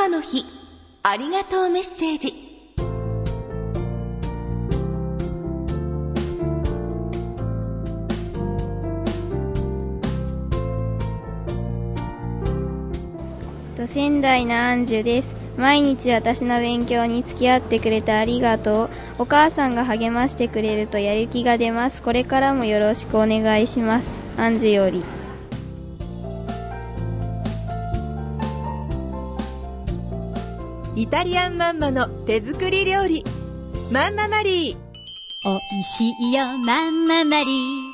母の日ありがとうメッセージ。 仙台のアンジュです。毎日私の勉強に付き合ってくれてありがとう。お母さんが励ましてくれるとやる気が出ます。これからもよろしくお願いします。アンジュより。 イタリアンマンマの手作り料理、マンママリー。 おいしいよマンママリー。